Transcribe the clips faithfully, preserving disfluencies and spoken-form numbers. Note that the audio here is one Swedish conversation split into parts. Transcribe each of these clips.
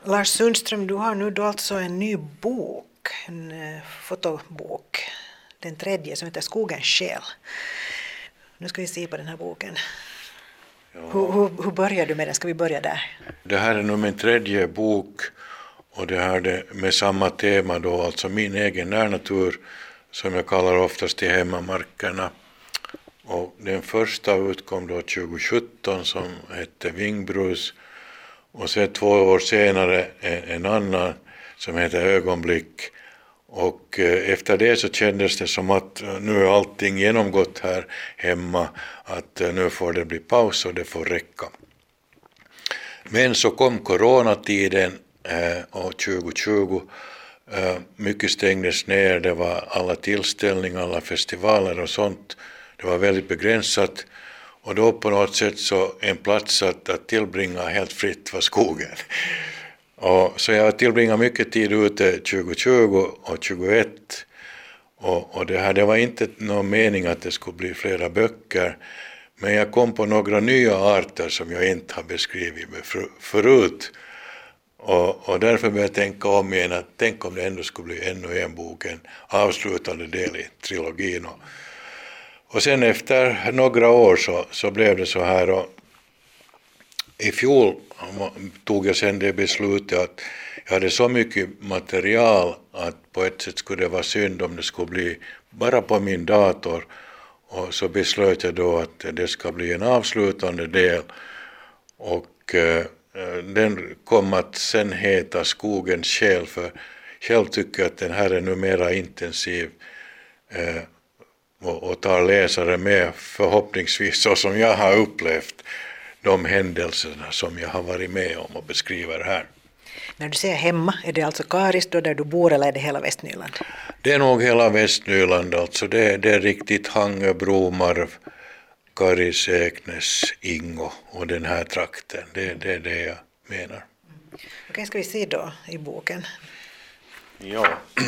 Lars Sundström, du har nu då alltså en ny bok, en eh, fotobok, den tredje som heter Skogens själ. Nu ska vi se på den här boken. Ja. Hur, hur, hur börjar du med den? Ska vi börja där? Det här är nu min tredje bok och det här är med samma tema då, alltså min egen närnatur som jag kallar oftast till hemmamarkerna. Och den första utkom då tjugo sjutton som hette Vingbrus och sen två år senare en, en annan som heter Ögonblick. Och efter det så kändes det som att nu är allting genomgått här hemma, att nu får det bli paus och det får räcka. Men så kom coronatiden och tjugo tjugo, mycket stängdes ner, det var alla tillställningar, alla festivaler och sånt, det var väldigt begränsat. Och då på något sätt så en plats att, att tillbringa helt fritt var skogen. Och så jag tillbringade mycket tid ute tjugo tjugo och tjugoett. Och, och det, här, det var inte någon mening att det skulle bli flera böcker. Men jag kom på några nya arter som jag inte har beskrivit för, förut. Och, och därför började jag tänka om igen att tänk om det ändå skulle bli ännu en bok, en avslutande del i trilogin. Och, och sen efter några år så, så blev det så här. Och i fjol tog jag sen det beslutet att jag hade så mycket material att på ett sätt skulle det vara synd om det skulle bli bara på min dator. Och så beslöt jag då att det ska bli en avslutande del. Och eh, den kom att sen heta Skogens själ, för själv tycker jag att den här är nu mera intensiv eh, och, och tar läsare med förhoppningsvis så som jag har upplevt de händelserna som jag har varit med om och beskriver här. När du säger hemma, är det alltså Karis då där du bor eller är det hela Västnyland? Det är nog hela Västnyland, alltså det, det är riktigt Hangö, Bromarv, Karis, Eknäs, Ingo och den här trakten. Det, det är det jag menar. Okej, ska vi se då i boken. Ja.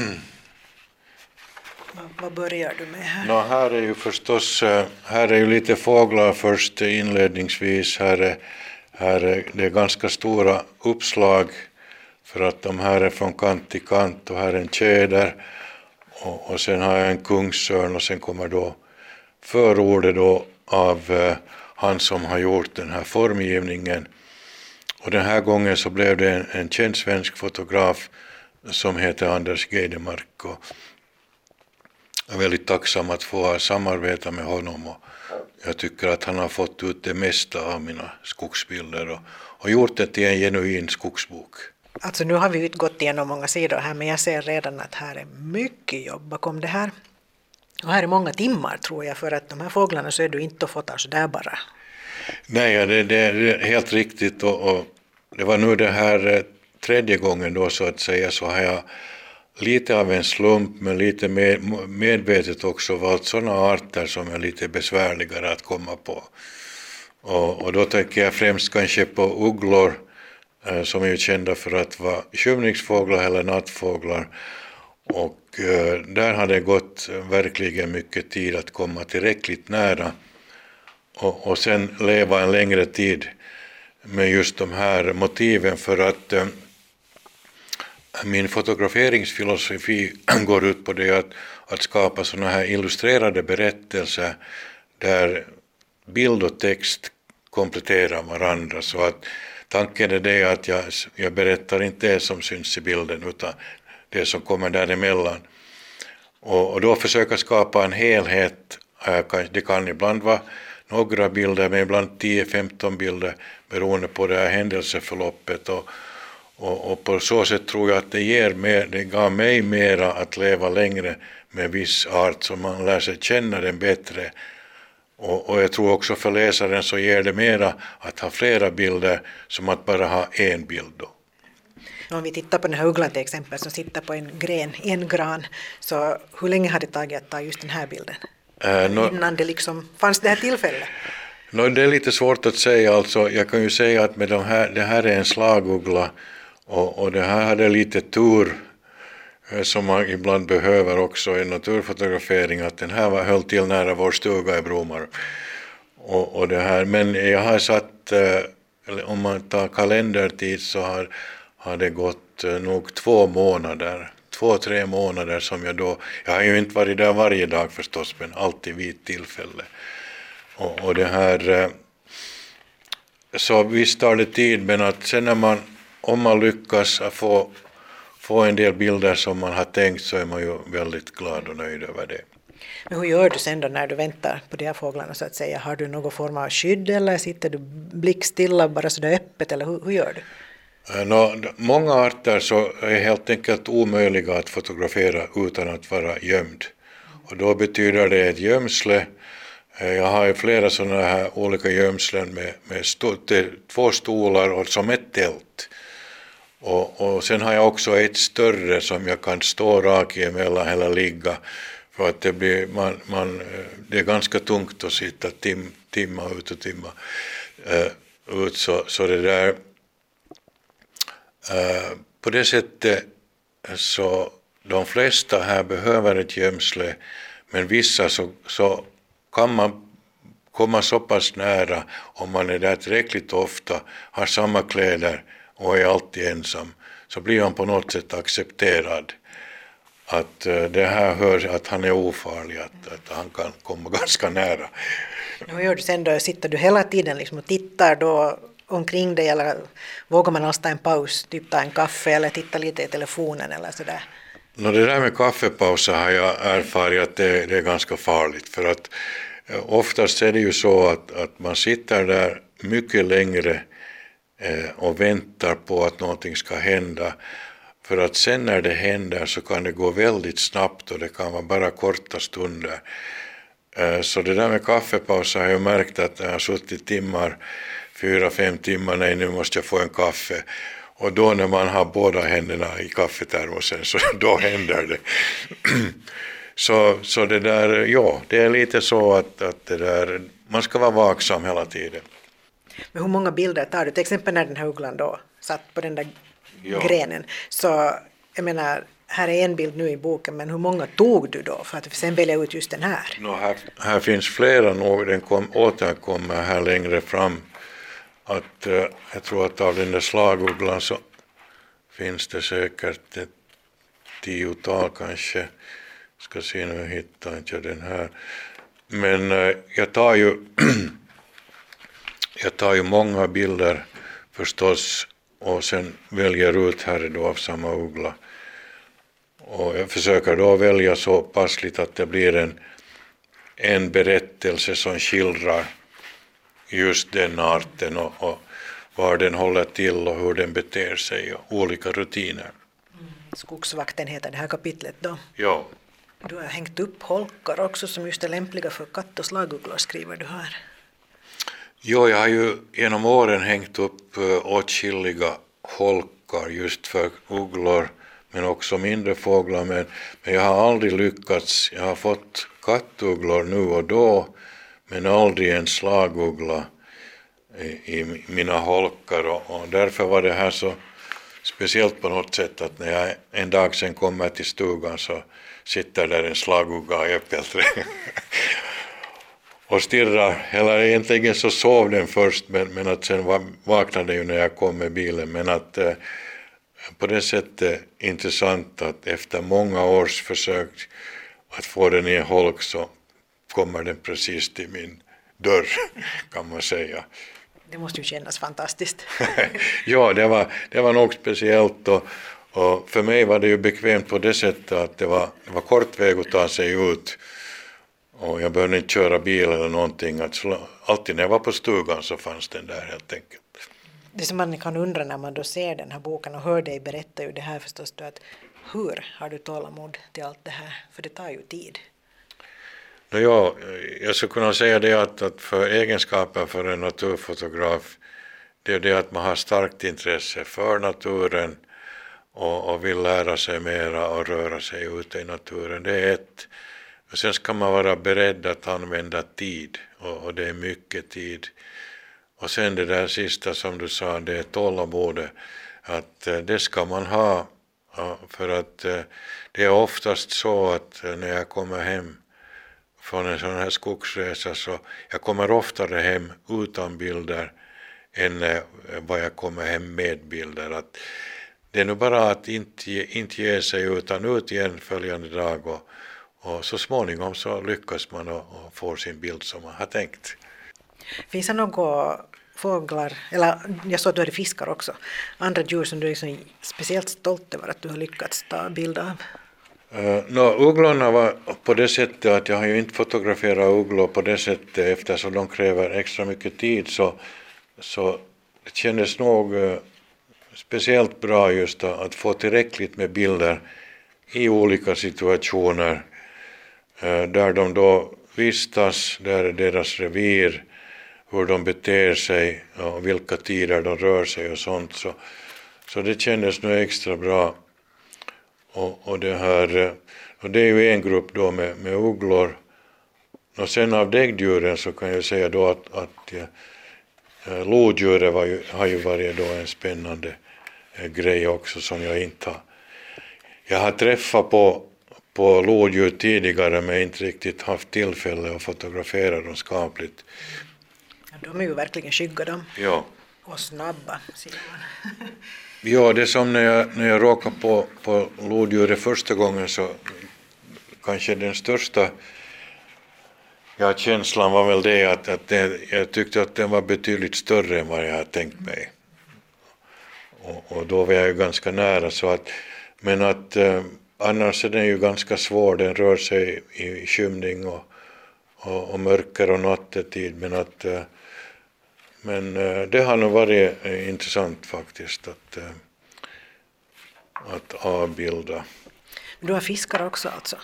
Vad, vad börjar du med här? Nå, här är ju förstås, här är ju lite fåglar först inledningsvis. Här är, här är det är ganska stora uppslag för att de här är från kant till kant och här är en tjäder och, och sen har jag en kungsörn och sen kommer då förordet då av eh, han som har gjort den här formgivningen. Och den här gången så blev det en, en känd svensk fotograf som heter Anders Geidemark och jag är väldigt tacksam att få samarbeta med honom och jag tycker att han har fått ut det mesta av mina skogsbilder och, och gjort det till en genuin skogsbok. Alltså nu har vi gått igenom många sidor här men jag ser redan att här är mycket jobb bakom det här. Och här är många timmar tror jag för att de här fåglarna så är du inte fotar så där bara. Nej, det, det är helt riktigt och, och det var nu det här tredje gången då så att säga så har jag lite av en slump men lite med, medvetet också valt sådana arter som är lite besvärligare att komma på. Och, och då tänker jag främst kanske på ugglor eh, som är kända för att vara skymningsfåglar eller nattfåglar. Och eh, där har det gått verkligen mycket tid att komma tillräckligt nära och, och sen leva en längre tid med just de här motiven för att eh, min fotograferingsfilosofi går ut på det att, att skapa sådana här illustrerade berättelser där bild och text kompletterar varandra så att tanken är det att jag, jag berättar inte det som syns i bilden utan det som kommer däremellan. Och, och då försöka skapa en helhet, det kan ibland vara några bilder men ibland tio femton bilder beroende på det här händelseförloppet och Och, och på så sätt tror jag att det ger mer, det gav mig mera att leva längre med viss art så man lär sig känna den bättre. Och, och jag tror också för läsaren så ger det mera att ha flera bilder som att bara ha en bild då. Om vi tittar på den här ugglan till exempel som sitter på en gren, en gran, så hur länge har det tagit att ta just den här bilden? Äh, no, Innan det liksom fanns det här tillfället? No, det är lite svårt att säga alltså. Jag kan ju säga att med de här, det här är en slaguggla och, och det här hade lite tur som man ibland behöver också i naturfotografering att den här var, höll till nära vår stuga i Bromar. Och, och det här, men jag har satt, om man tar kalendertid så har, har det gått eh, nog två månader, två, tre månader som jag då, jag har ju inte varit där varje dag förstås, men alltid vid ett tillfälle. Och, och det här, eh, så visst tar det tid, men att sen när man, om man lyckas få, få en del bilder som man har tänkt, så är man ju väldigt glad och nöjd över det. Men hur gör du sen då när du väntar på de här fåglarna så att säga? Har du någon form av skydd eller sitter du blickstilla bara så där öppet, eller hur, hur gör du? Nå, många arter så är helt enkelt omöjliga att fotografera utan att vara gömd. Och då betyder det ett gömsle. Jag har ju flera sådana här olika gömslen med, med sto, två stolar och som ett tält. Och, och sen har jag också ett större som jag kan stå rak emellan eller ligga. För att det, blir, man, man, det är ganska tungt att sitta tim, timma ut och timma uh, ut. Så, så det där, uh, på det sättet så de flesta här behöver ett gömsle, men vissa så, så kan man komma så pass nära om man är där tillräckligt ofta, har samma kläder och är alltid ensam, så blir han på något sätt accepterad. Att det här hör att han är ofarlig, att, att han kan komma ganska nära. Hur gör du sen då? Sitter du hela tiden liksom och tittar då omkring dig, eller vågar man alls ta en paus, typ ta en kaffe eller titta lite i telefonen eller sådär? No, det där med kaffepauser har jag erfarit att det, det är ganska farligt, för att oftast är det ju så att, att man sitter där mycket längre eh, och väntar på att någonting ska hända. För att sen när det händer så kan det gå väldigt snabbt och det kan vara bara korta stunder. Så det där med kaffepauser har jag märkt att jag har suttit timmar, fyra, fem timmar, nej nu måste jag få en kaffe. Och då när man har båda händerna i kaffetermosen så då händer det. Så, så det där, ja, det är lite så att, att det där, man ska vara vaksam hela tiden. Men hur många bilder tar du? Till exempel när den här ugglan då satt på den där Ja. grenen. Så jag menar, här är en bild nu i boken, men hur många tog du då för att sen välja ut just den här? No, här, här finns flera nog, den kom, återkommer här längre fram. Att, uh, jag tror att av den där slagugglan så finns det säkert ett tiotal kanske. Ska se nu, hittar inte jag den här. Men uh, jag tar ju jag tar ju många bilder förstås. Och sen väljer ut här då av samma uggla. Och jag försöker då välja så passligt att det blir en, en berättelse som skildrar just den arten och, och var den håller till och hur den beter sig och olika rutiner. Mm. Skogsvakten heter det här kapitlet då. Ja. Du har hängt upp holkar också som just är lämpliga för katt- och slagugglor, skriver du här. Jo, jag har ju genom åren hängt upp åtskilliga holkar just för ugglor, men också mindre fåglar, men, men jag har aldrig lyckats. Jag har fått kattugglor nu och då, men aldrig en slaguggla i, i mina holkar, och, och därför var det här så speciellt på något sätt att när jag en dag sen kommer till stugan så sitter där en slaguggla i äppelträd. Och stirrar, eller egentligen så sov den först, men, men att sen vaknade ju när jag kom med bilen. Men att eh, på det sättet intressant att efter många års försök att få den i en holk så kommer den precis till min dörr, kan man säga. Det måste ju kännas fantastiskt. Ja, det var, det var nog speciellt, och, och för mig var det ju bekvämt på det sättet att det var, det var kort väg att ta sig ut. Och jag behövde inte köra bil eller någonting. Alltså, alltid när jag var på stugan så fanns den där helt enkelt. Det som man kan undra när man då ser den här boken och hör dig berätta ju det här förstås då, att hur har du tålamod till allt det här? För det tar ju tid. No, ja, jag skulle kunna säga det att, att för egenskapen för en naturfotograf, det är det att man har starkt intresse för naturen och, och vill lära sig mera och röra sig ute i naturen. Det är ett. Och sen ska man vara beredd att använda tid, och, och det är mycket tid. Och sen det där sista som du sa, det är tålamod, att eh, det ska man ha, ja, för att eh, det är oftast så att eh, när jag kommer hem från en sån här skogsresa så jag kommer oftare hem utan bilder än eh, vad jag kommer hem med bilder. Att det är nu bara att inte, inte ge sig utan ut igen följande dag och, och så småningom så lyckas man och, och får sin bild som man har tänkt. Finns det några fåglar, eller jag såg att du hade fiskar också, andra djur som du är liksom speciellt stolt över att du har lyckats ta bild av? Uh, no, ugglorna var på det sättet att jag har ju inte fotograferat ugglor på det sättet eftersom de kräver extra mycket tid, så, så det kändes nog uh, speciellt bra just att, att få tillräckligt med bilder i olika situationer uh, där de då vistas, där är deras revir, hur de beter sig och vilka tider de rör sig och sånt, så, så det kändes nu extra bra. Och, och, det här, och det är ju en grupp då med, med ugglor. Och sen av däggdjuren så kan jag säga då att, att ja, lodjuret var ju, har ju varit då en spännande eh, grej också som jag inte har. Jag har träffat på, på lodjur tidigare men inte riktigt haft tillfälle att fotografera dem skapligt. Ja, de är ju verkligen skygga de. Ja. Och snabba, säger man. Ja, det som när jag, när jag råkade på, på lodjuret första gången så kanske den största ja, känslan var väl det att, att det, jag tyckte att den var betydligt större än vad jag hade tänkt mig. Och, och då var jag ju ganska nära, så att, men att eh, annars är den ju ganska svår, den rör sig i, i skymning och, och, och mörker och nattetid, men att eh, Men det har nog varit intressant faktiskt att, att avbilda. Du har fiskar också alltså?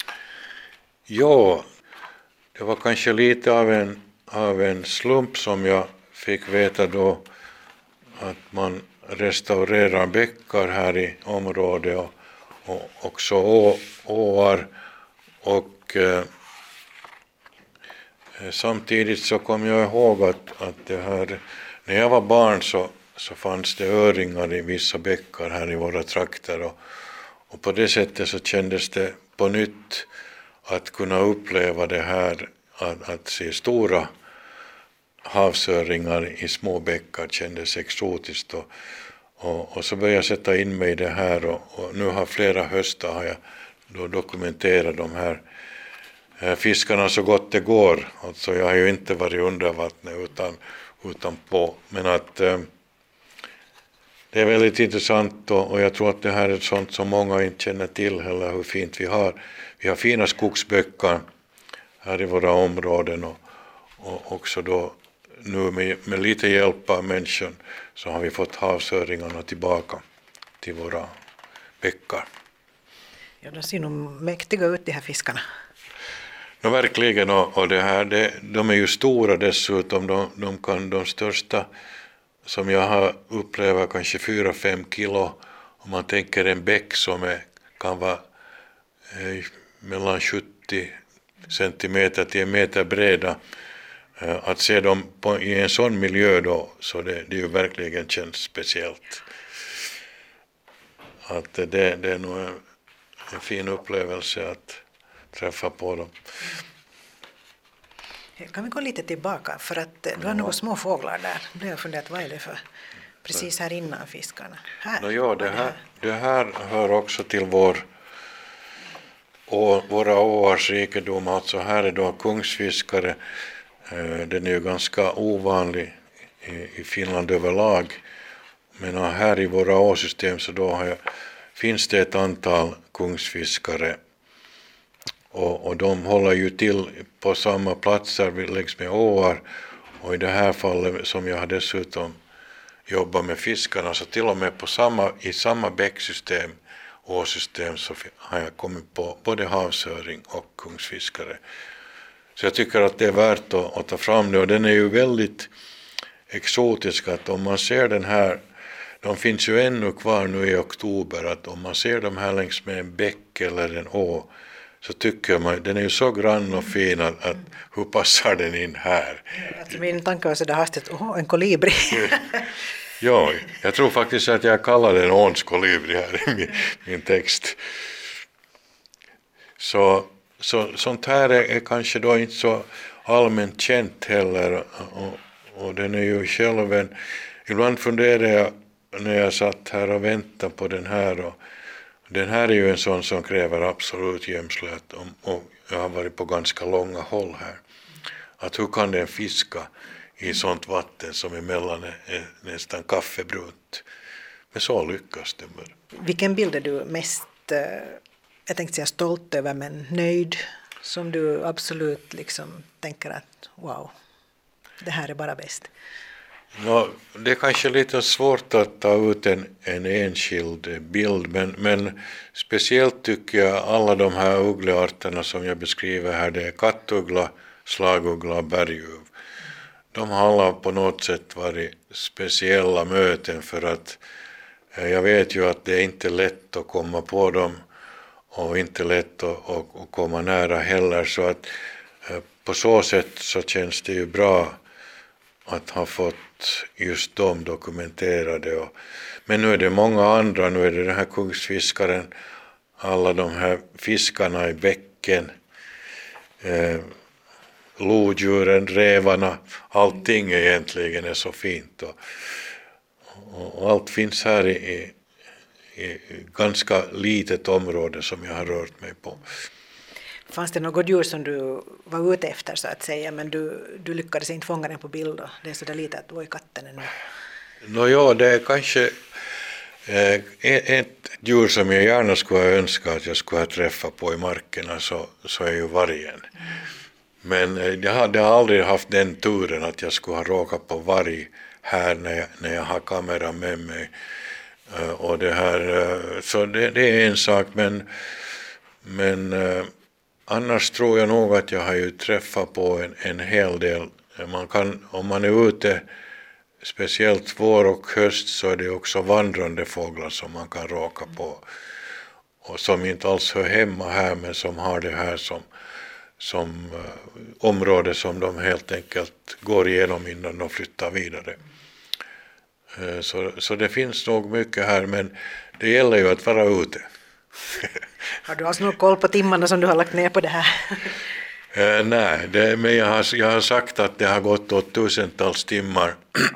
Ja, det var kanske lite av en, av en slump som jag fick veta då att man restaurerar bäckar här i området och, och också å, åar och eh, samtidigt så kom jag ihåg att, att det här, när jag var barn så, så fanns det öringar i vissa bäckar här i våra trakter och, och på det sättet så kändes det på nytt att kunna uppleva det här, att, att se stora havsöringar i små bäckar kändes exotiskt och, och, och så började jag sätta in mig i det här och, och nu har flera höstar har jag då dokumenterat de här fiskarna så gott det går. Alltså jag har ju inte varit under vattnet utan, utan på. Men att eh, det är väldigt intressant och, och jag tror att det här är sånt som många inte känner till heller hur fint vi har. Vi har fina skogsböckar här i våra områden och, och också då nu med, med lite hjälp av människan så har vi fått havsöringarna tillbaka till våra bäckar. Ja, de ser nog mäktiga ut de här fiskarna. Ja, verkligen, och, och det här, det, de är ju stora dessutom, de, de kan de största som jag har upplevt kanske fyra fem kilo, om man tänker en bäck som är, kan vara eh, mellan sjuttio centimeter till en meter breda, eh, att se dem på, i en sån miljö då, så det, det ju verkligen känns speciellt. Att det, det är nog en, en fin upplevelse att träffa på dem. Kan vi gå lite tillbaka, för att du har ja. några små fåglar där. Då har jag funderat, vad är det för precis här innan fiskarna? Här. No, ja, det här, det här hör också till vår å, våra åars rikedom. Alltså här är då kungsfiskare. Den är ju ganska ovanlig i, i Finland överlag. Men här i våra åsystem så då har jag, finns det ett antal kungsfiskare. Och, och de håller ju till på samma platser längs med åar. Och i det här fallet som jag har dessutom jobbat med fiskarna, så till och med på samma, i samma bäcksystem, åsystem, så har jag kommit på både havsöring och kungsfiskare. Så jag tycker att det är värt att, att ta fram det, och den är ju väldigt exotisk. Att om man ser den här, de finns ju ännu kvar nu i oktober, att om man ser de här längs med en bäck eller en å, så tycker man, den är ju så grann och fin att, att hur passar den in här? Alltså min tanke var så där hastigt, åh, en kolibri. Ja, jag tror faktiskt att jag kallar den åns kolibri här i min, min text. Så, så sånt här är, är kanske då inte så allmänt känt heller, och, och den är ju själv en, ibland funderar jag när jag satt här och väntade på den här. Och den här är ju en sån som kräver absolut gömslet. Och jag har varit på ganska långa håll här. Att hur kan den fiska i sånt vatten som emellan är nästan kaffebrunt. Men så lyckas det bara. Vilken bild är du mest, jag tänkte säga stolt över, men nöjd, som du absolut liksom tänker att wow, det här är bara bäst? No, det är kanske lite svårt att ta ut en, en enskild bild, men, men speciellt tycker jag alla de här ugglearterna som jag beskriver här, det är kattuggla, slaguggla och berguv. De har alla på något sätt varit speciella möten, för att jag vet ju att det är inte lätt att komma på dem och inte lätt att, att, att komma nära heller, så att på så sätt så känns det ju bra att ha fått just dem dokumenterade. Och, men nu är det många andra, nu är det den här kungsfiskaren, alla de här fiskarna i bäcken, eh, lodjuren, rävarna, allting egentligen är så fint. Och, och, och allt finns här i, i, i ganska litet område som jag har rört mig på. Fanns det något djur som du var ute efter så att säga, men du, du lyckades inte fånga den på bild? Och det är så där lite att, oj, katten är nu. Nå ja, det är kanske eh, ett djur som jag gärna skulle ha önskat att jag skulle ha träffat på i markerna, så, så är ju vargen. Mm. Men eh, jag hade aldrig haft den turen att jag skulle ha råkat på varg här när jag, när jag har kameran med mig. Eh, och det här, eh, så det, det är en sak, men, men eh, annars tror jag nog att jag har ju träffat på en, en hel del. Man kan, om man är ute, speciellt vår och höst, så är det också vandrande fåglar som man kan råka på. Och som inte alls hör hemma här, men som har det här som, som uh, område som de helt enkelt går igenom innan de flyttar vidare. Uh, så, så det finns nog mycket här, men det gäller ju att vara ute. Har du alltså någon koll på timmarna som du har lagt ner på det här? eh, nej, det, men jag har, jag har sagt att det har gått åt tusentals timmar.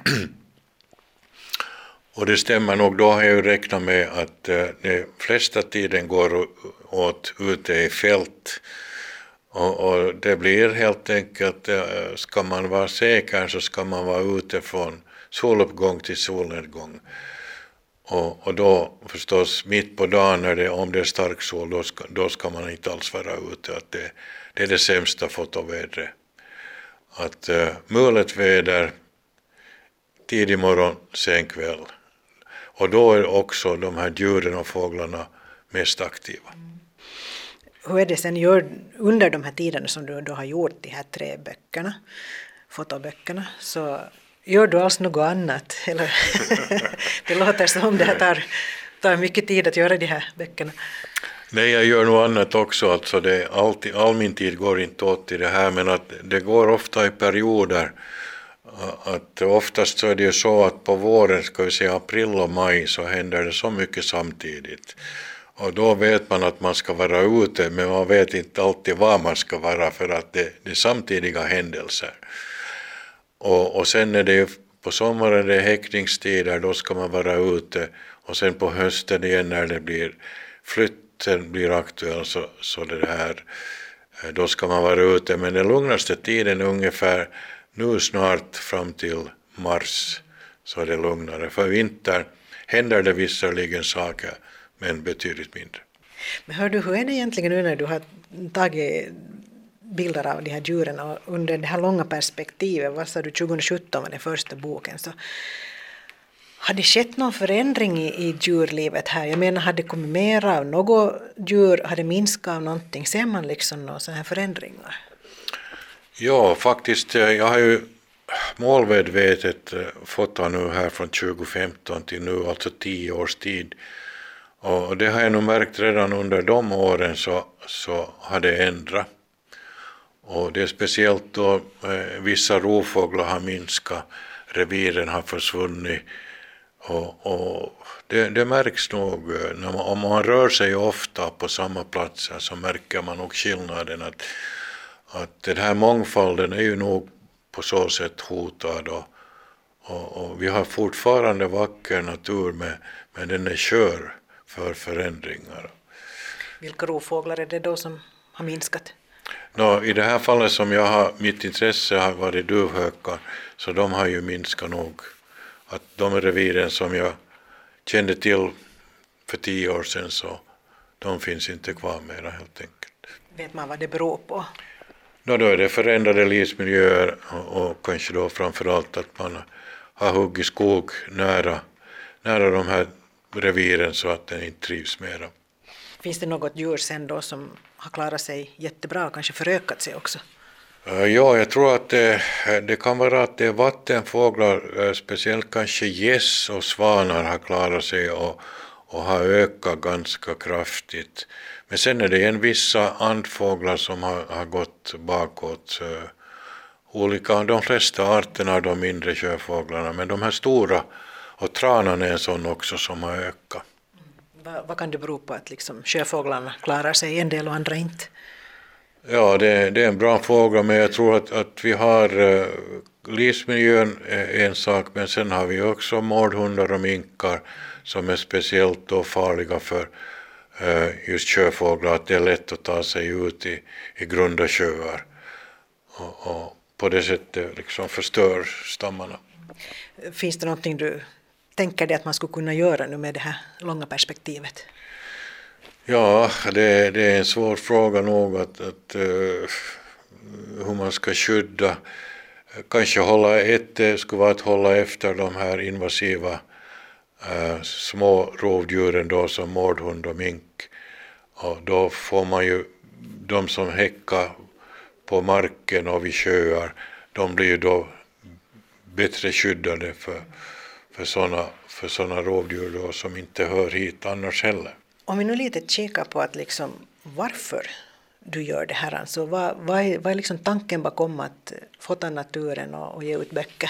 Och det stämmer nog, då har jag ju räknat med att eh, det flesta tiden går åt ute i fält. Och, och det blir helt enkelt, eh, ska man vara säker så ska man vara ute från soluppgång till solnedgång. Och, och då förstås mitt på dagen, när det, om det är stark sol, då ska, då ska man inte alls vara ute. Att det, det är det sämsta fotovädret. Att uh, mulet väder, tidig morgon, sen kväll. Och då är också de här djuren och fåglarna mest aktiva. Mm. Hur är det sen gör, under de här tiderna som du då har gjort de här tre böckerna, fotoböckerna, så gör du alls något annat? Eller det låter som det här tar, tar mycket tid att göra de här böckerna. Nej, jag gör något annat också. Alltså det, alltid, all min tid går inte åt i det här, men att det går ofta i perioder. Att oftast så är det ju så att på våren, ska vi säga april och maj, så händer det så mycket samtidigt. Och då vet man att man ska vara ute, men man vet inte alltid var man ska vara, för att det, det är samtidiga händelser. Och, och sen är det ju på sommaren, det är häckningstider, då ska man vara ute. Och sen på hösten igen när det blir flytten blir aktuell, så, så det här, då ska man vara ute. Men den lugnaste tiden är ungefär nu snart fram till mars, så är det lugnare. För vinter händer det visserligen saker, men betydligt mindre. Men hör du, hur är det egentligen nu när du har tagit bilder av de här djuren och under det här långa perspektivet, vad sa du, tjugosjutton var den första boken, så har det skett någon förändring i, i djurlivet här? Jag menar, har det kommit mer av något djur, har det minskat av någonting? Ser man liksom några sådana här förändringar? Ja, faktiskt, jag har ju målmedvetet fotat nu här från tjugofemton till nu, alltså tio års tid. Och det har jag nog märkt redan under de åren, så, så har det ändrat. Och det är speciellt då eh, vissa rovfåglar har minskat, reviren har försvunnit. Och, och det, det märks nog, när man, om man rör sig ofta på samma platser, så märker man nog skillnaden att, att den här mångfalden är ju nog på så sätt hotad. Och, Och, och vi har fortfarande vacker natur, med, men den är skör för förändringar. Vilka rovfåglar är det då som har minskat? Nå, i det här fallet som jag har, mitt intresse har varit duvhökar, så de har ju minskat nog. Att de reviren som jag kände till för tio år sedan, så de finns inte kvar mera helt enkelt. Vet man vad det beror på? Nå, då är det förändrade livsmiljöer och, och kanske då framförallt att man har huggit skog nära, nära de här reviren så att den inte trivs mera. Finns det något djur sen då som har klarat sig jättebra och kanske förökat sig också? Uh, ja, jag tror att det, det kan vara att det är vattenfåglar, uh, speciellt kanske gäss och svanar har klarat sig och, och har ökat ganska kraftigt. Men sen är det en vissa andfåglar som har, har gått bakåt. Uh, olika, de flesta arterna av de mindre sjöfåglarna, men de här stora, och tranan är en sån också som har ökat. Vad, vad kan det bero på att liksom sjöfåglarna klarar sig en del och andra inte? Ja, det, det är en bra fråga, men jag tror att, att vi har uh, livsmiljön är en sak, men sen har vi också mårdhundar och minkar som är speciellt då farliga för uh, just sjöfåglar, att det är lätt att ta sig ut i, i grunda sjöar och, och på det sättet liksom förstör stammarna. Finns det någonting du tänker dig att man skulle kunna göra nu med det här långa perspektivet? Ja, det, det är en svår fråga nog att, att uh, hur man ska skydda. Kanske hålla ett skulle vara att hålla efter de här invasiva uh, små rovdjuren då som mårdhund och mink. Och då får man ju de som häckar på marken och vid sjöar, de blir ju då bättre skyddade för, för sådana för såna rovdjur då som inte hör hit annars heller. Om vi nu lite kikar på att liksom, varför du gör det här, alltså, vad, vad, är, vad är liksom tanken bakom att fota naturen och, och ge ut böcker?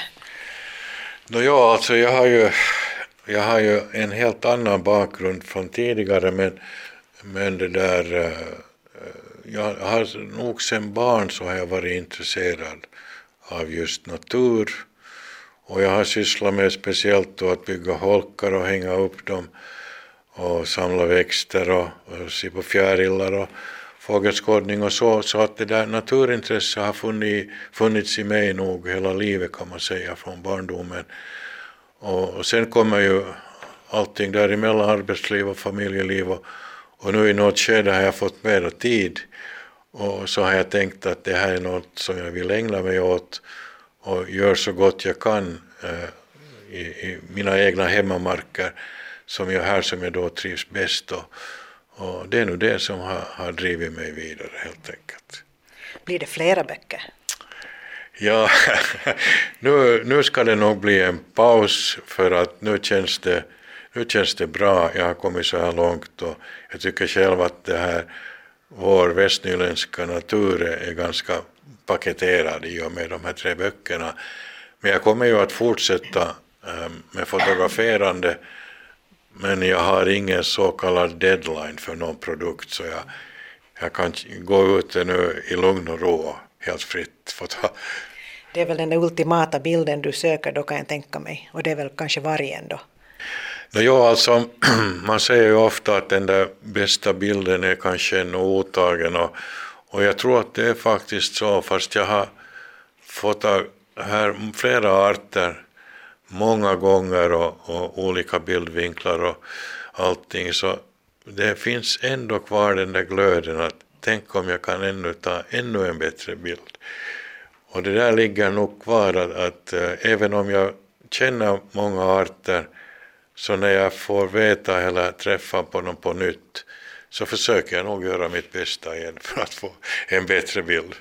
Nå ja, alltså jag har ju, jag har ju en helt annan bakgrund från tidigare, men, men det där, jag har nog sedan barn så har jag varit intresserad av just natur, och jag har sysslat med speciellt då att bygga holkar och hänga upp dem och samla växter och, och se på fjärilar och fågelskådning och så, så att det där naturintresset har funnits, funnits i mig nog hela livet, kan man säga, från barndomen. Och, och sen kommer ju allting däremellan, arbetsliv och familjeliv, och, och nu i något skede har jag fått mer tid, och så har jag tänkt att det här är något som jag vill ägna mig åt och gör så gott jag kan eh, i, i mina egna hemmamarker, som jag här som jag då trivs bäst, och, och det är nog det som har, har drivit mig vidare helt enkelt. Blir det flera böcker? Ja, nu, nu ska det nog bli en paus, för att nu känns det, nu känns det bra. Jag har kommit så här långt, och jag tycker själv att det här, vår västnyländska natur är ganska paketerad i och med de här tre böckerna. Men jag kommer ju att fortsätta ähm, med fotograferande, men jag har ingen så kallad deadline för någon produkt, så jag, jag kan gå ut nu i lugn och ro helt fritt. Det är väl den ultimata bilden du söker då, kan jag tänka mig, och det är väl kanske vargen då? No, ja, alltså, man säger ju ofta att den där bästa bilden är kanske en otagen, och, och jag tror att det är faktiskt så, fast jag har fått här flera arter många gånger och, och olika bildvinklar och allting, så det finns ändå kvar den där glöden att tänk om jag kan ännu ta ännu en bättre bild. Och det där ligger nog kvar att, att äh, även om jag känner många arter, så när jag får veta eller träffa på dem på nytt, så försöker jag nog göra mitt bästa igen för att få en bättre bild.